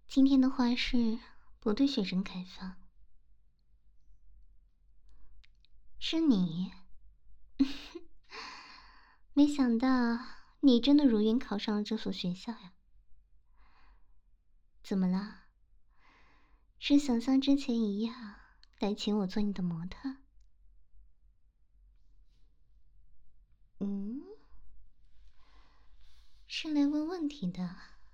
今天的画室不对学生开放。是你？没想到你真的如愿考上了这所学校呀。怎么了？是想像之前一样来请我做你的模特？嗯，是来问问题的。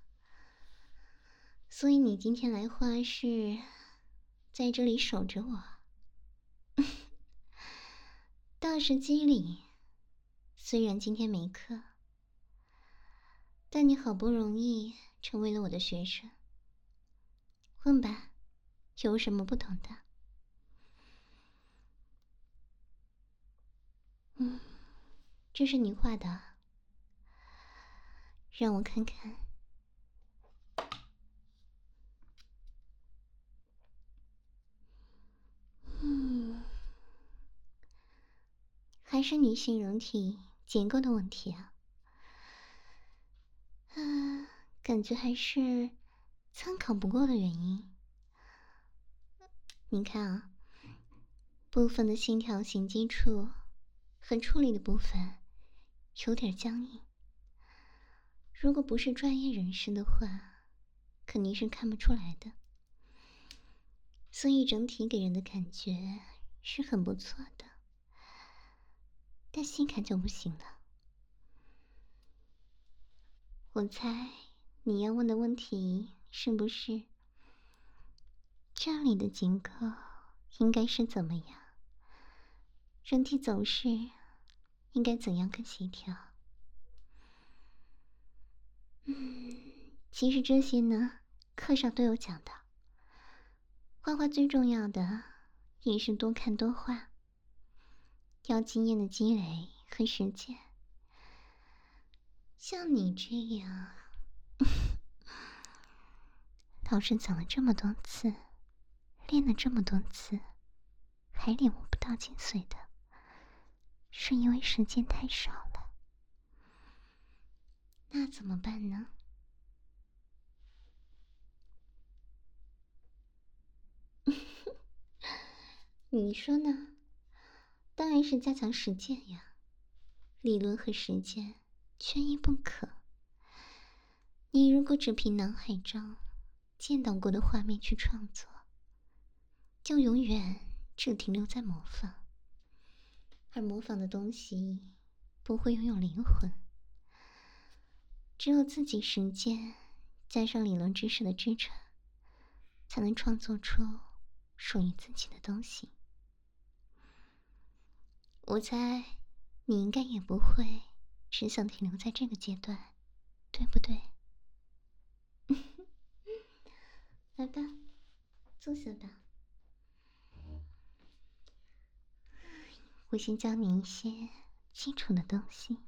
所以你今天来画室，在这里守着我。倒是机灵，虽然今天没课，但你好不容易成为了我的学生，问吧，有什么不同的？这是你画的，让我看看。还是女性人体结构的问题啊。感觉还是参考不过的原因。你看啊，部分的线条形基处和处理的部分有点僵硬。如果不是专业人士的话，肯定是看不出来的。所以整体给人的感觉是很不错的，但细看就不行了。我猜你要问的问题是不是这里的结构应该是怎么样？人体走势应该怎样更协调？其实这些呢，课上都有讲的。画画最重要的也是多看多画，要经验的积累和实践。像你这样，老师讲了这么多次，练了这么多次，还领悟不到精髓的，是因为时间太少了。那怎么办呢？你说呢？当然是加强实践呀，理论和实践缺一不可。你如果只凭脑海中见到过的画面去创作，就永远只停留在模仿，而模仿的东西不会拥有灵魂。只有自己实践，加上理论知识的支撑，才能创作出属于自己的东西。我猜你应该也不会只想停留在这个阶段，对不对？来吧，坐下吧。我先教你一些基础的东西。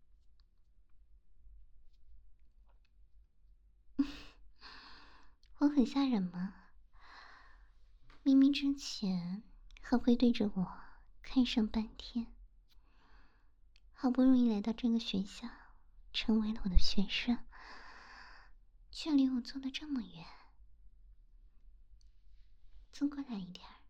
我很吓人吗？明明之前还会对着我看上半天，好不容易来到这个学校，成为了我的学生，却离我坐得这么远。坐过来一点儿，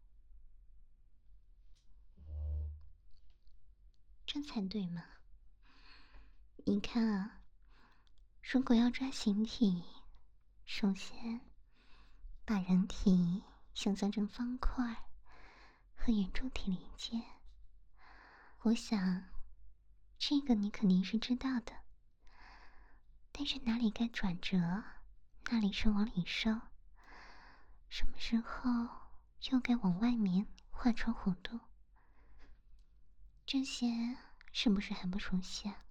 这才对嘛。你看啊，如果要抓形体，首先把人体想象成方块和圆柱体连接。我想这个你肯定是知道的，但是哪里该转折，哪里是往里收，什么时候又该往外面画出弧度，这些是不是还不熟悉啊？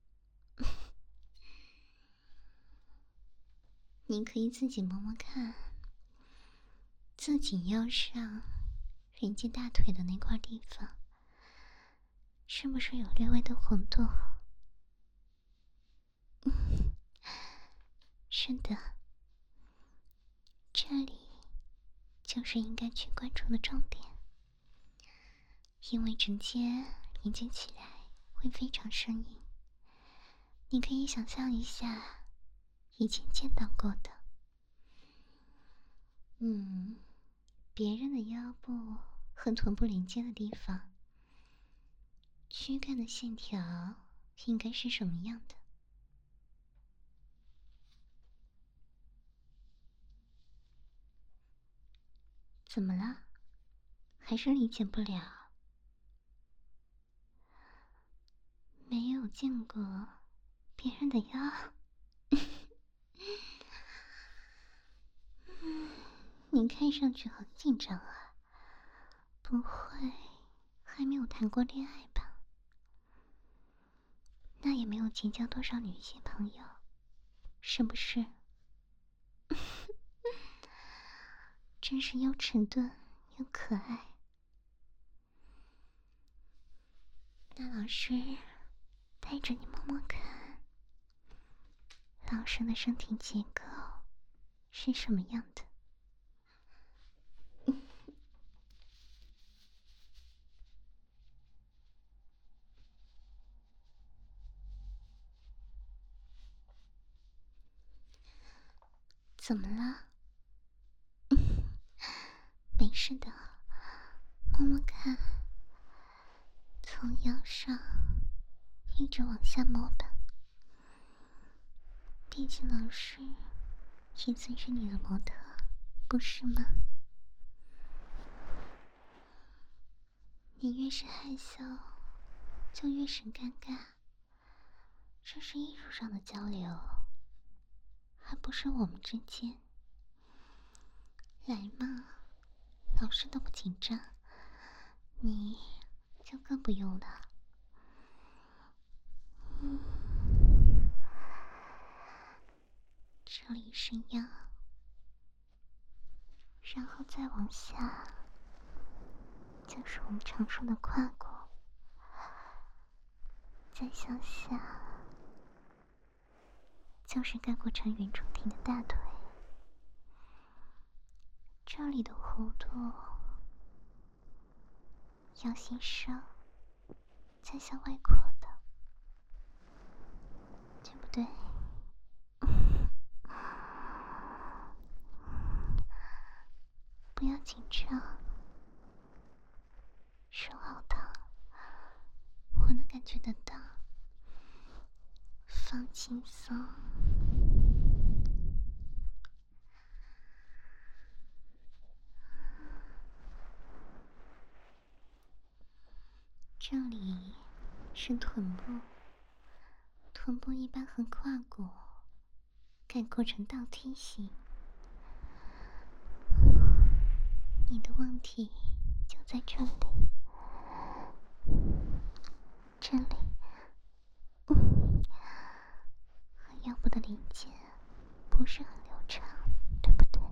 你可以自己摸摸看，自己腰上连接大腿的那块地方，是不是有略微的弧度？是的，这里就是应该去关注的重点，因为直接连接起来会非常生硬。你可以想象一下以前见到过的， 别人的腰部和臀部连接的地方，躯干的线条应该是什么样的？怎么了？还是理解不了？没有见过别人的腰？你看上去好紧张啊，不会还没有谈过恋爱吧？那也没有结交多少女性朋友，是不是？真是又迟钝又可爱。那老师带着你摸摸看，老师的身体结构是什么样的？怎么了？没事的，摸摸看，从腰上一直往下摸吧。毕竟老师也算是你的模特，不是吗？你越是害羞，就越是尴尬。这是艺术上的交流，还不是我们之间。来嘛，老师都不紧张，你就更不用了。这里是腰，然后再往下，就是我们常说的胯骨，再向下，就是盖过成圆柱体的大腿。这里的弧度要先收，再向外扩的，对不对？不要紧张，手好烫，我能感觉得到。放轻松。这里是臀部，臀部一般和胯骨概括成倒梯形。你的问题就在这里，这里，和腰部的连接不是很流畅，对不对？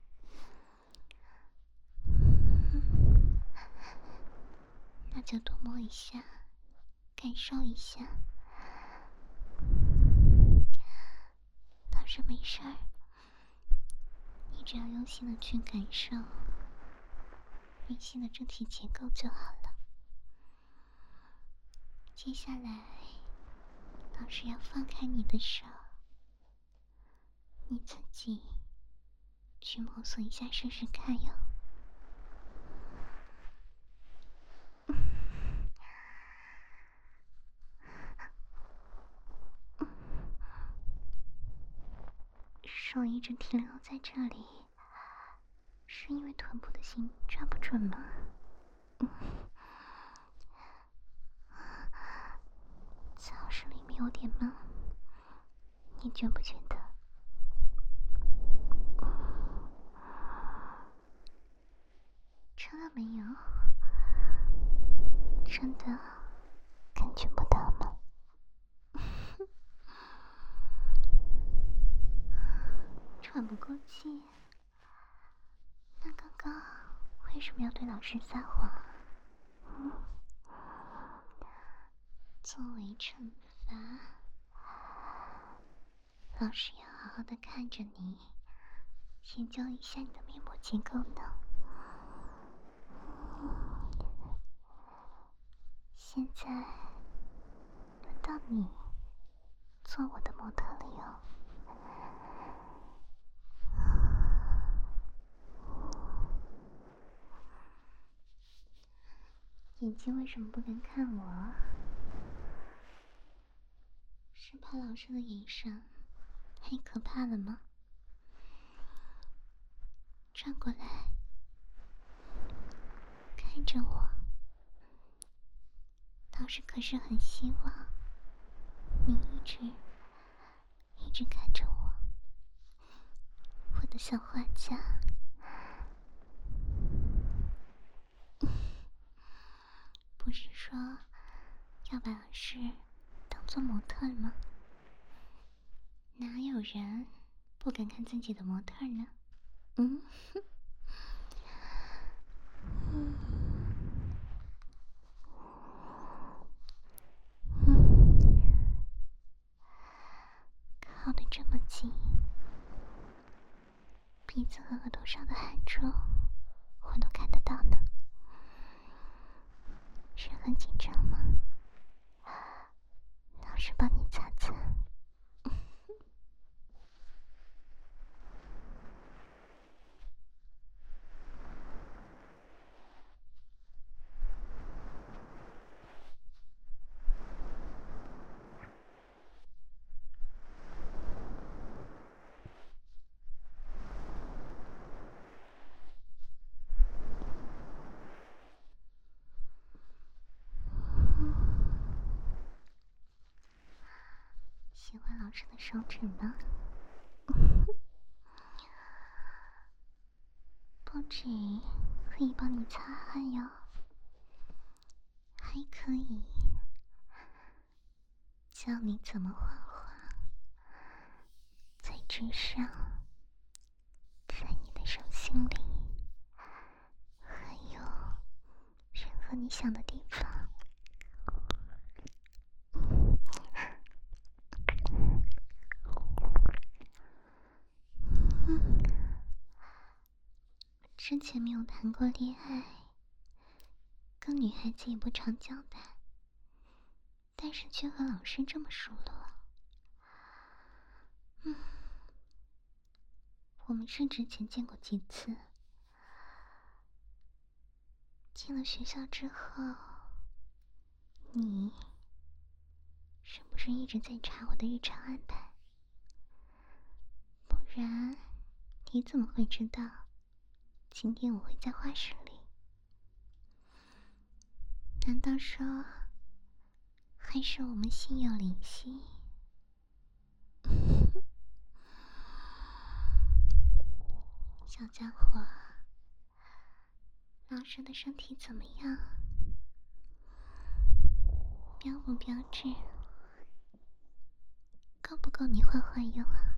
那就多摸一下，感受一下。倒是没事儿，你只要用心的去感受女性的整体结构就好了。接下来，老师要放开你的手，你自己去摸索一下试试看哟。手一直停留在这里，是因为臀部的心抓不准吗？教室里面有点闷，你觉不觉得？真的没有？真的感觉不到吗？喘不过气，那刚刚为什么要对老师撒谎？作为惩罚，老师要好好的看着你，研究一下你的面部结构呢。现在轮到你做我的模特了哟。 眼睛为什么不敢看我？是怕老师的眼神太可怕了吗？转过来，看着我。老师可是很希望你一直看着我，我的小画家。不是说要把老师当做模特吗？哪有人不敢看自己的模特呢？嗯，靠得这么近，鼻子和额头上的汗珠我都看得到呢。是很紧张吗？老师帮你擦擦。喜欢老师的手指吗？不止可以帮你擦汗哟，还可以教你怎么画画，在纸上，在你的手心里，还有任何你想的地方。之前没有谈过恋爱，跟女孩子也不常交谈，但是却和老师这么熟了。我们是之前见过几次，进了学校之后，你是不是一直在查我的日常安排？不然你怎么会知道今天我会在画室里？难道说还是我们心有灵犀？小家伙，老师的身体怎么样？标不标致？够不够你画画用啊？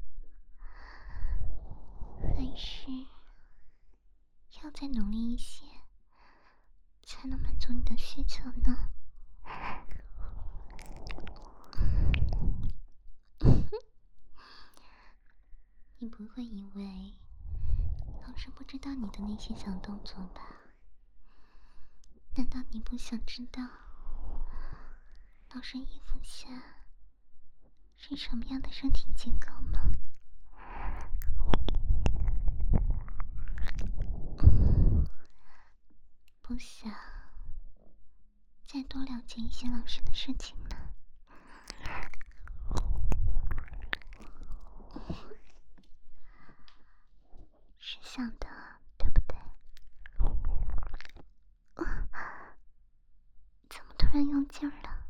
还是要再努力一些，才能满足你的需求呢？你不会以为老师不知道你的那些小动作吧？难道你不想知道老师衣服下是什么样的身体结构吗？不想再多了解一些老师的事情吗？是想的，对不对？怎么突然用劲儿了？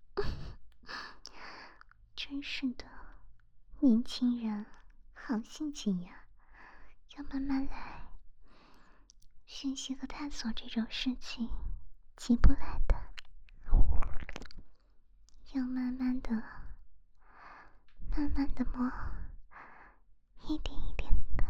真是的，年轻人好性情呀，要慢慢来。学习和探索这种事情急不来的，要慢慢的、慢慢的摸，一点一点的。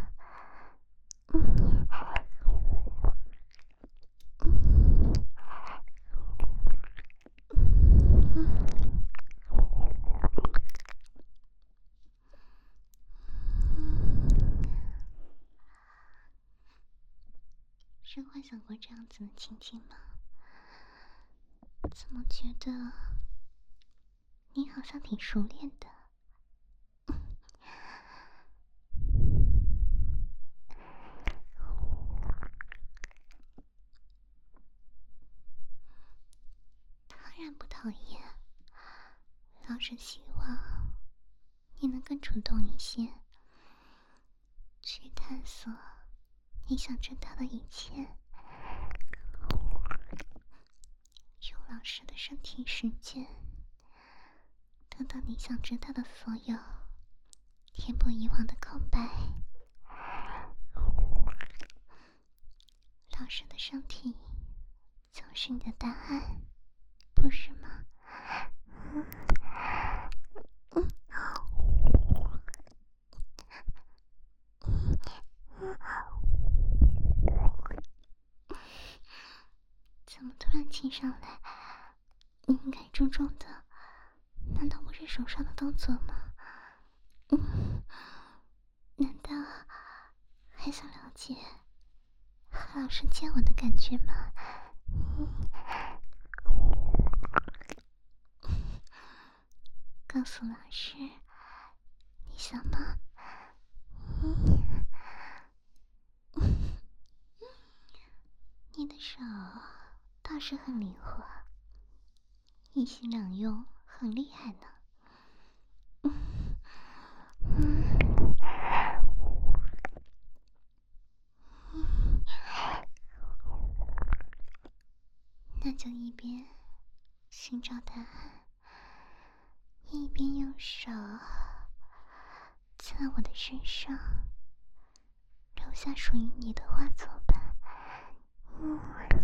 是幻想过这样子的情景吗？怎么觉得你好像挺熟练的？ 讨厌，老师希望你能更主动一些，去探索你想知道的一切，用老师的身体时间得到你想知道的所有，填补以往的空白。老师的身体就是你的答案，不是吗？怎么突然亲上来？你应该重重的，难道不是手上的动作吗？难道还想了解和老师接吻的感觉吗？告诉老师，你想吗？你的手倒是很灵活，一心两用，很厉害呢。那就一边寻找答案，一边用手在我的身上留下属于你的画作吧。